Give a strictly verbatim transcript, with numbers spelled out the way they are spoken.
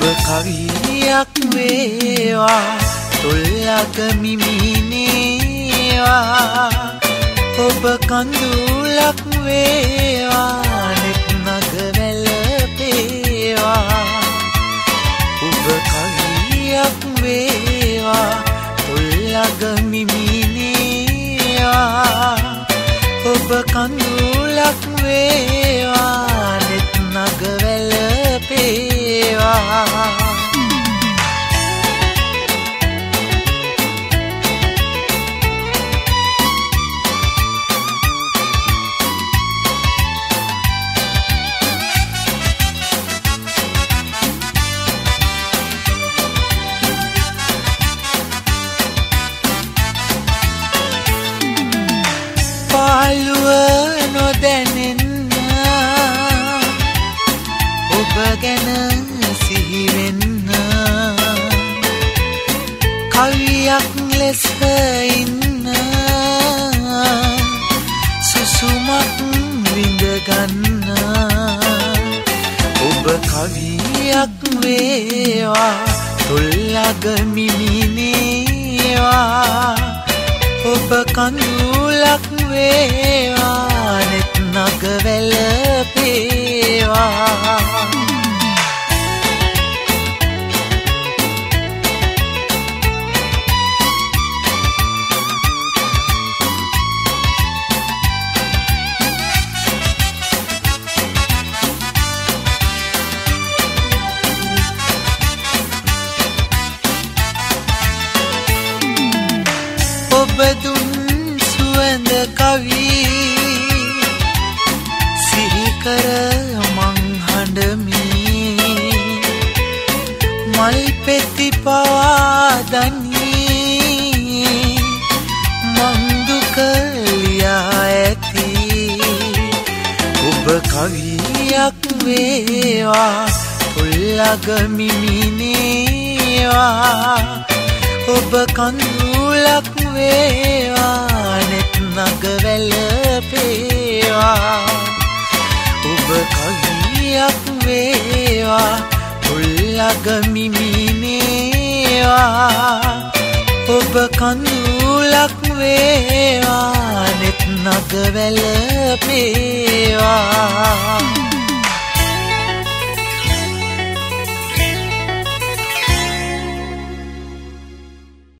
කවියක් වේවා තොල්ලක මිමිනේවා ඔබ කඳුලක් වේවා නෙත් නග වැළපේවා ඔබ කවියක් වේවා තොල්ලක මිමිනේවා ඔබ කඳුලක් වේවා නෙත් නග වැළපේවා පාළුව නොදැනෙන්න ඔබ ගැන සිහිවෙන්න කවියක් ලෙස ඉන්න සුසුමක් විඳගන්න ඔබ කවියක් වේවා තොල්ලග මිමිනේවා ඔබ කඳුලක් වේවා නෙත් නග වැළපේවා ඔබ දුන් සුවඳ කවි සිහි කර මං හඬමි මල් පෙති පවාදනී මං දුක ලියා ඇති ඔබ කවියක් වේවා තොල්ලග මිමිනේවා ඔබ කඳුලක් වේවා නෙත් නග වැළපේවා ඔබ කවියක් වේවා තොල්ලග මිමිනේවා ඔබ කඳුලක් වේවා නෙත් නග වැළපේවා